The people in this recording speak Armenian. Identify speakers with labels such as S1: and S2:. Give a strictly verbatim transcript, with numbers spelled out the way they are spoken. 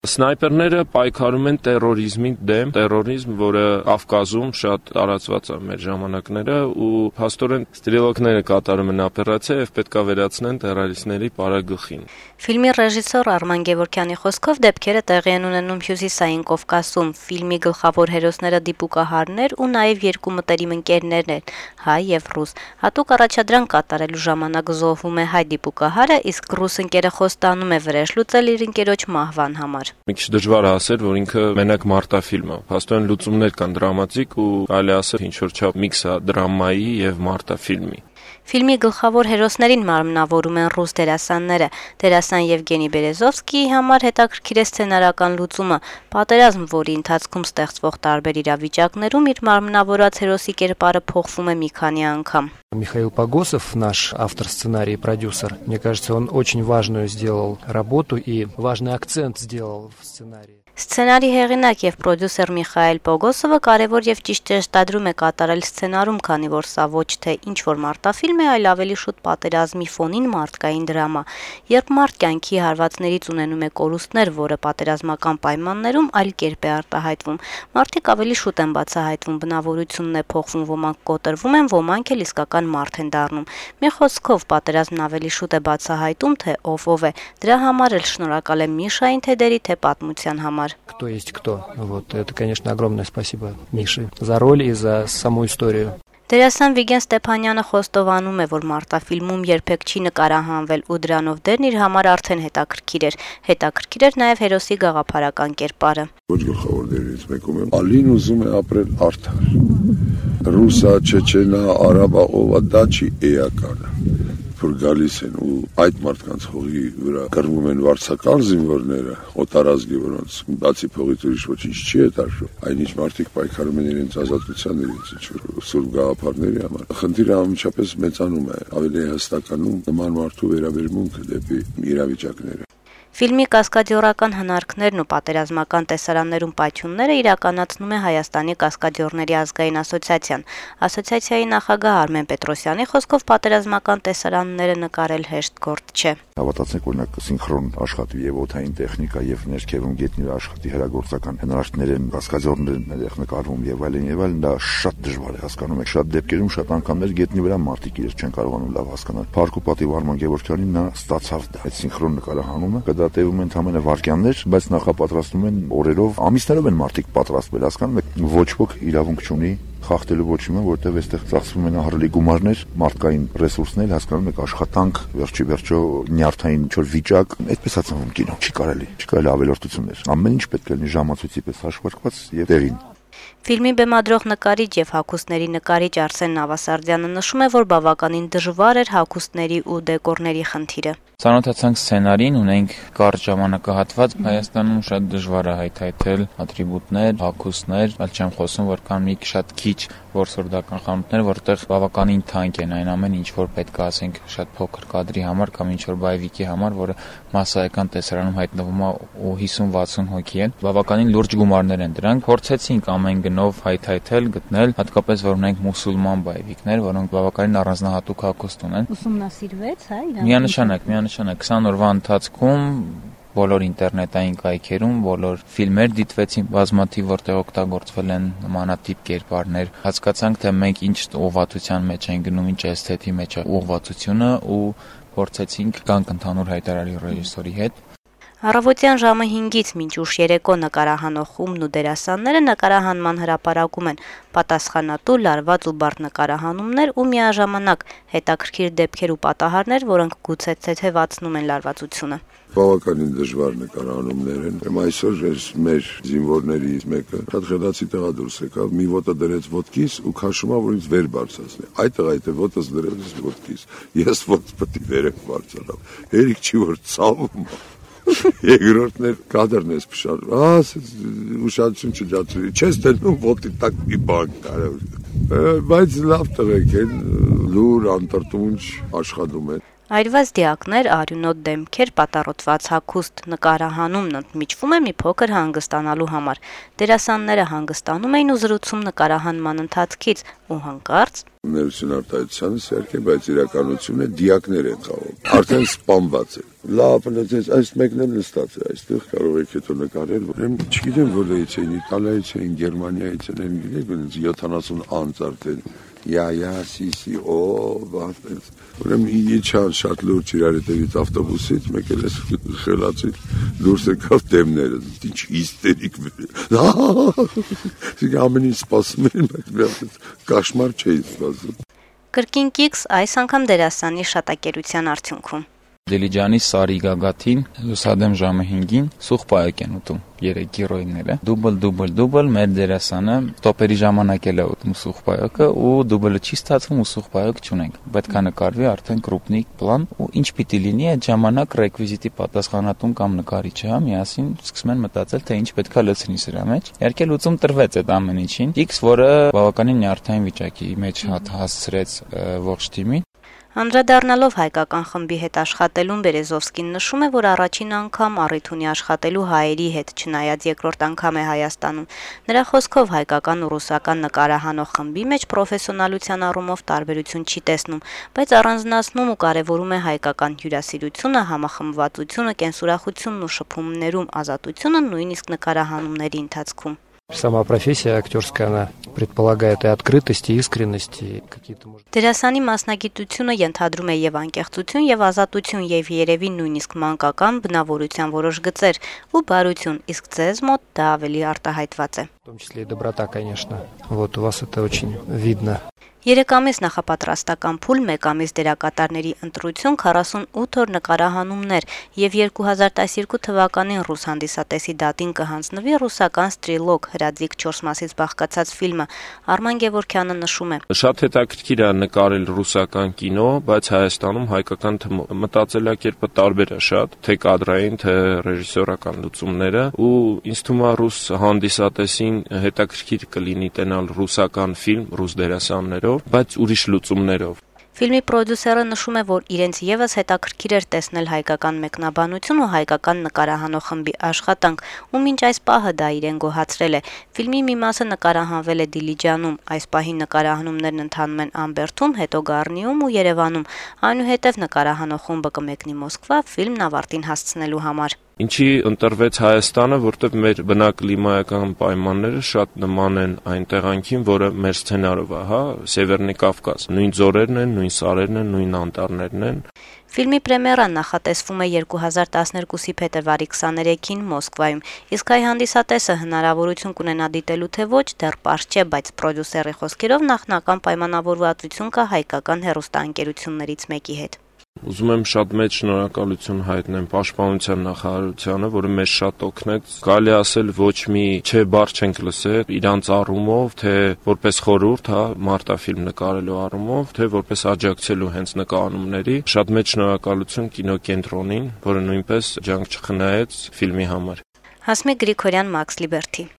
S1: Սնայպերները պայքարում են տերորիզմի դեմ, տերորիզմ, որը Կովկասում շատ տարածված է մեր ժամանակները ու փաստորեն ստրելոկները կատարում են օպերացիա եւ պետք է վերացնեն տերորիստների պարագլխին։
S2: Ֆիլմի ռեժիսոր Արման Գևորգյանի խոսքով դեպքերը տեղի են ունենում Հյուսիսային Կովկասում։ Ֆիլմի գլխավոր հերոսները դիպուկահարներ ու նաեւ երկու մտերիմ ընկերներ են՝ հայ եւ ռուս։ Հատուկ առաջադրանք կատարելու ժամանակ զոհվում է հայ դիպուկահարը, իսկ ռուս ընկերը խոստանում է վրեժ լուծել իր ընկերոջ մահվան համար։
S1: Մի քիչ դժվար է ասել, որ ինքը մենակ մարտաֆիլմ է։ Փաստորեն լուծումներ կան դրամատիկ ու կարելի ասել ինչ որ չափ միքս է դրամայի եւ մարտաֆիլմի։
S2: Ֆիլմի գլխավոր հերոսներին մարմնավորում են ռուս դերասանները։ Դերասան Եվգենի Բերեզովսկիի համար հետաքրքիր է սցենարական լուծումը։ Պատերազմ, որի ընթացքում ստեղծվող տարբեր իրավիճակներում իր մարմնավորած հերոսի կերպարը փոխվում է մի քանի անգամ։
S3: Михаил Погосов, наш автор сценария и продюсер, мне кажется, он очень важную сделал работу и важный акцент сделал в сценарии.
S2: Սցենարի հեղինակ եւ պրոդյուսեր Միխայել Պոգոսովը կարևոր եւ ճիշտ շեշտադրում է կատարել սցենարում, քանի որ սա ոչ թե ինչ որ մարտաֆիլմ է, այլ ավելի շուտ պատերազմի ֆոնին մարդկային դրամա։ Երբ մարդ կյանքի հարվածներից ունենում է կորուստներ, որը պատերազմական պայմաններում այլ կերպ է արտահայտվում, մարդիկ ավելի շուտ են բացահայտվում, բնավորությունն է փոխվում, ոմանք կոտրվում են, ոմանք էլ իսկական մարդ են դառնում։ Մի խոսքով պատերազմն ավելի шут է բացահայտում, թե ով ով է։ Դրա համար էլ շնորհակալ եմ Միշային թե դերի, թե պատմության համար։
S3: Кто есть кто. Вот это, конечно, огромное спасибо Мише за роль и за саму историю.
S2: Դերասան Վիգեն Ստեփանյանը խոստովանում է, որ մարտաֆիլմում երբեք չի նկարահանվել ու դրանով դերն իր համար արդեն հետաքրքիր էր։ Հետաքրքիր էր նաև հերոսի գաղափարական կերպարը։
S4: Ոչ գլխավոր դերերից մեկում եմ Ալին ուզում է ապրել արդար։ Ռուսա, չեչենա, արաբա, ովա դա չի էականը։ Որ գալիս են ու այդ մարդկանց հողի վրա կռվում են վարձակալ զինվորները, օտարազգի, որոնց բացի փողից ուրիշ ոչինչ չի հետարժում, այնինչ մարդիկ պայքարում են իրենց ազատության, իրենց ինչ-որ սուրբ գաղափարների համար։ Խնդիրը անմիջապես մեծանում է, ավելի հստականում նման մարդու վերաբերմունքը դեպի իրավիճակները։
S2: Ֆիլմի կասկադյորական հնարքներն ու պատերազմական տեսարաններում պայթյունները իրականացնում է Հայաստանի կասկադյորների ազգային ասոցիացիան։ Ասոցիացիայի նախագահ Արմեն Պետրոսյանի խոսքով պատերազմական տեսարանները նկարել հեշտ գործ չէ։
S5: Հավատացեք, օրինակ սինխրոն աշխատի եւ օթային տեխնիկա եւ ներքևում գետնի աշխատի հրագործական հնարքներ են, կասկադյորներ են այդտեղ նկարվում եւ այլն եւ այլն, դա շատ դժվար է հասկանում եք։ Շատ դեպքերում շատ անգամներ գետնի վրա մարդիկ իրենց չեն կարողանում լավ հասկանալ։ Փառք ու պատիվ Արման Գևորգյանին նա ստացավ դա։ Այդ սինխրոն նկարահանումը դա տևում են համենը վայրկյաններ, բայց նախապատրաստում են օրերով, ամիսներով են մարդիկ պատրաստվել, հասկանում եք, ոչ ոք իրավունք չունի խախտելու ոչ մի, որտեղ այստեղ ծախսվում են ահռելի գումարներ, մարդկային ռեսուրսներ, հասկանում եք, աշխատանք, վերջի վերջո նյարդային ինչ-որ վիճակ, այդպես է ծնվում կինո, չի կարելի, չի կարելի ավելորդություններ։ Ամեն ինչ պետք է լինի ժամացույցի պես հաշվարկված եւ տեղին։
S2: Ֆիլմի բեմադրող նկարիչ եւ հագուստների նկարիչ Արսեն Նավասարդյանը նշում է, որ բավականին դժվար էր հագուստների ու դեկորների խնդիրը։
S6: Ծանոթացանք սցենարին, ունենք կարճ ժամանակահատված, Հայաստանում շատ դժվար է հայթայթել ատրիբուտներ, հագուստներ, այլ չեմ խոսում, որ կան մի շատ քիչ որսորդական խանութներ, որտեղ բավականին թանկ են այն ամեն ինչ, որ պետք է ասենք շատ փոքր կադրի համար կամ ինչ որ բայվիկի համար, որը մասսայական տեսարանում հայտնվում է ու հիսուն վաթսուն հոգի են, բավականին լուրջ գումարներ են դրանք։ Փորձեցինք ամեն գնով հայթայթել, գտնել, հատկապես որ ունենք մուսուլման բայվիկներ, որոնք բավականին առանձնահատուկ հագուստ ունեն։
S2: Ուսումնասիրվեց, հա, իրան։
S6: Միանշանակ, միանշանակ քսան օրվա ընթացքում բոլոր ինտերնետային կայքերում, բոլոր ֆիլմեր դիտվեցին բազմաթիվ, որտեղ օգտագործվել են նմանատիպ կերպարներ։ Հասկացանք, թե մենք ինչ ուղղվածության մեջ ենք գնում, ինչ էսթետի մեջ է ուղղվածությունը ու փորձեցինք գանք ընդհանուր հայտարարի ռեժիսորի հետ։
S2: Առավոտյան ժամը հինգից մինչ ուշ երեկո նկարահանող խումբն ու դերասանները նկարահանման հրապարակում են, պատասխանատու, լարված ու բարդ նկարահանումներ ու միաժամանակ հետաքրքիր դեպքեր ու պատահարներ, որոնք գուցե թեթևացնում են լարվածությունը։
S4: Բավականին դժվար նկարահանումներ են։ Եմ այսօր ես մեր զինվորներից մեկը շատ խելացի տղա դուրս եկավ, մի ոտը դրեց ոտքիս ու քաշում ա, որ ինձ վեր բարձրացնի։ Այդ տղա այդ ոտս դրեց ոտքիս։ Ես ոտս պետք է վեր բարձրանամ։ Հերիք չի որ ցավում։ Երկրորդն էլ կադրն ես փշարում, աս ուշադրություն չջացրի, չես դնում ոտի տակ մի բան կարել, բայց լավ տղեկ են, լուր, անտրտունջ աշխատում են։
S2: Այրված դիակներ, արյունոտ դեմքեր, պատառոտված հագուստ նկարահանումն ընդմիջվում է մի փոքր հանգստանալու համար։ Դերասանները հանգստանում էին ու զրուցում նկարահանման ընթացքից ու հանկարծ
S4: Ներսին արտահայտությանը սերք է, բայց իրականությունը դիակներ են խաղում։ Արդեն սպանված է։ Լավ, լսես, այս մեկն էլ նստած է, այստեղ կարող եք հետո նկարել։ Ուրեմն չգիտեմ որտեղից էին, Իտալիայից էին, Գերմանիայից են, գիտեք, յոթանասուն անց արդեն։ Յա, յա, սի, սի, օ, բաց։ Ուրեմն իջան շատ լուրջ իրար հետևից ավտոբուսից, մեկ էլ էս խելացի դուրս եկավ դեմները, ինչ հիստերիկ։ Ամեն ինչ սպասում էին, բայց կաշմար չէի սպասում։
S2: Կրկին կիքս այս անգամ դերասանի շատակերության արդյունքում։
S6: Դիլիջանի Սարի Գագաթին լուսադեմ ժամը հինգին սուխ պայակ են ուտում երեք գիրոյները դուբլ դուբլ դուբլ մեր դերասանը տոպերի ժամանակ էլ է ուտում սուխ պայակը ու դուբլը չի ստացվում ու սուխ պայակ չունենք պետք է նկարվի արդեն կրուպնիկ պլան ու ինչ պիտի լինի այդ ժամանակ ռեկվիզիտի պատասխանատուն կամ նկարիչը հա միասին սկսում են մտածել թե ինչ պետք է լցնի սրա մեջ իհարկե լուծում տրվեց այդ ամեն ինչին X որը բավականին նյարդային վիճակի մեջ հասցրեց ողջ թիմին
S2: Անդրադառնալով հայկական խմբի հետ աշխատելուն Բերեզովսկին նշում է, որ առաջին անգամ առիթ ունի աշխատելու հայերի հետ, չնայած երկրորդ անգամ է Հայաստանում։ Նրա խոսքով հայկական ու ռուսական նկարահանող խմբի մեջ պրոֆեսիոնալության առումով տարբերություն չի տեսնում, բայց առանձնացնում ու կարևորում է հայկական հյուրասիրությունը, համախմբվածությունը, կենսուրախությունն ու շփումներում ազատությունը նույնիսկ նկարահանումների ընթացքում։
S3: Сама профессия актерская, она предполагает и открытость, и искренность, и какие-то, может...
S2: Դերասանի մասնագիտությունը ենթադրում է եւ անկեղծություն, եւ ազատություն, եւ երևի նույնիսկ մանկական բնավորության որոշ գծեր ու բարություն, իսկ ձեզ մոտ դա ավելի արտահայտված է։
S3: В том числе и доброта, конечно. Вот у вас это очень видно.
S2: Երեք ամիս նախապատրաստական փուլ, մեկ ամիս դերակատարների ընտրություն, քառասունութ օր նկարահանումներ եւ երկու հազար տասնյոթ թվականին ռուս հանդիսատեսի դատին կհանձնվի ռուսական Ստրիլոկ հրաձիգ չորս մասից բաղկացած ֆիլմը։ Արման Գևորգյանը նշում է.
S1: Շատ հետաքրքիր է նկարել ռուսական կինո, բայց Հայաստանում հայկական մտածելակերպը տարբեր է շատ, թե կադրային, թե ռեժիսորական լուծումները, ու ինձ թվում է ռուս հանդիսատեսին հետաքրքիր կլինի տենալ ռուսական ֆիլմ ռուս դերասաններով բայց ուրիշ լուծումներով։
S2: Ֆիլմի պրոդյուսերը նշում է, որ իրենց եւս հետաքրքիր էր տեսնել հայկական մեկնաբանություն ու հայկական նկարահանող խմբի աշխատանք, ու մինչ այս պահը դա իրեն գոհացրել է։ Ֆիլմի մի մասը նկարահանվել է Դիլիջանում, այս պահին նկարահանումներն ընթանում են Ամբերդում, հետո Գառնիում ու Երևանում։ Այնուհետև նկարահանող խումբը կմեկնի Մոսկվա ֆիլմն ավարտին հասցնելու համար։
S1: Ինչի ընտրվեց Հայաստանը, որտեղ մեր բնակլիմայական պայմանները շատ նման են այն տեղանքին, որը մեր սցենարով է, հա, Սևեռնի Կովկաս։ Նույն ձորերն են, նույն սարերն են, նույն անտառներն են։
S2: Ֆիլմի պրեմիերան նախատեսվում է երկու հազար տասներկուսի փետրվարի քսաներեքին Մոսկվայում, իսկ հայ հանդիսատեսը հնարավորություն կունենա դիտելու թե ոչ, դեռ պարզ չէ, բայց պրոդյուսերի խոսքերով նախնական պայմանավորվածություն կա հայկական հեռուստաընկերություններից մեկի հետ։
S1: Ուզում եմ շատ մեծ շնորհակալություն հայտնեմ Պաշտպանության նախարարությանը, որը մեզ շատ օգնեց։ Կարելի ասել ոչ մի չէ բառ չենք լսել իրանց առումով, թե որպես խորհուրդ, հա, մարտաֆիլմ նկարելու առումով, թե որպես աջակցելու հենց նկարահանումների։ Շատ մեծ շնորհակալություն կինոկենտրոնին, որը նույնպես ջանք չխնայեց ֆիլմի համար։
S2: Հասմիկ Գրիգորյան, Մաքս Լիբերթի։